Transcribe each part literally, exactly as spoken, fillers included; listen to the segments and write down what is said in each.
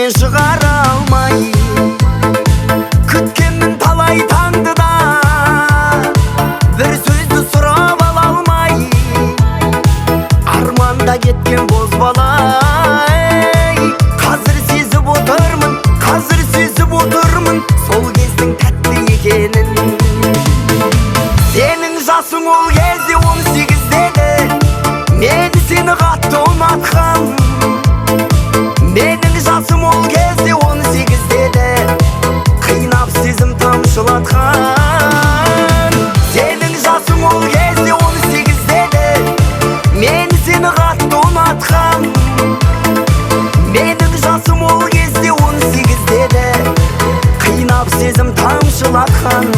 естен шығара алмай күткенмін талай таңды да бір сөзді сұрап ала алмай арманда кеткен бозбала қазір сезіп отырмын қазір сезіп отырмын сол кездің тәтті екенін сенің жасың ол кезде он сегізде еді мен сені қатты ұнатқам менің жасым ол кезде он сегізде еді қинап сезім тамшылатқан сенің жасың ол кезде он сегізде еді мен сені қатты ұнатқам менің жасым ол кезде он сегізде еді қинап сезім тамшылатқан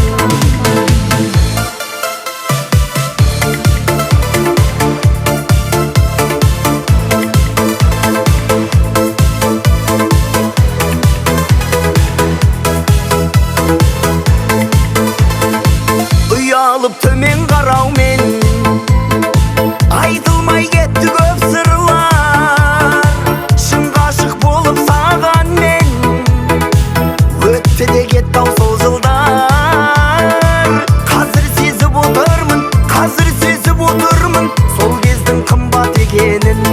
алып төмен қараумен айтылмай кетті көп сырлар шын ғашық болып саған мен өтті де кетті ау сол жылдар қазір сезіп отырмын қазір сезіп отырмын сол кездің қымбат екенін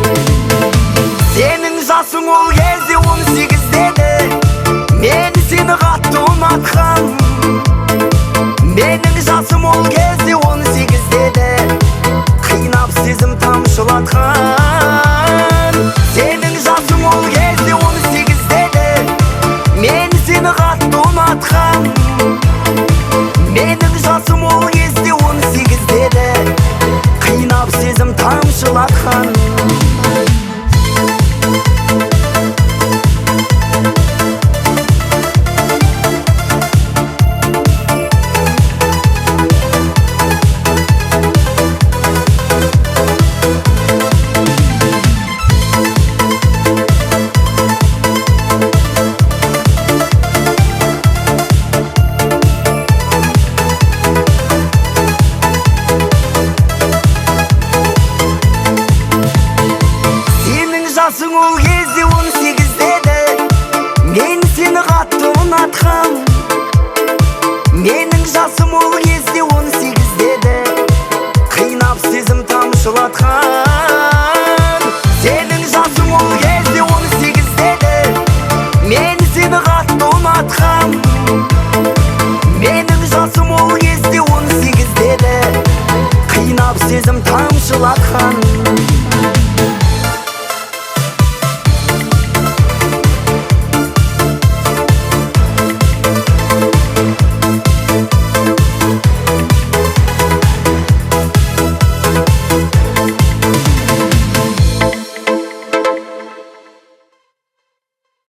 сенің жасың ол кезде он сегізде еді мен сені қатты ұнатқам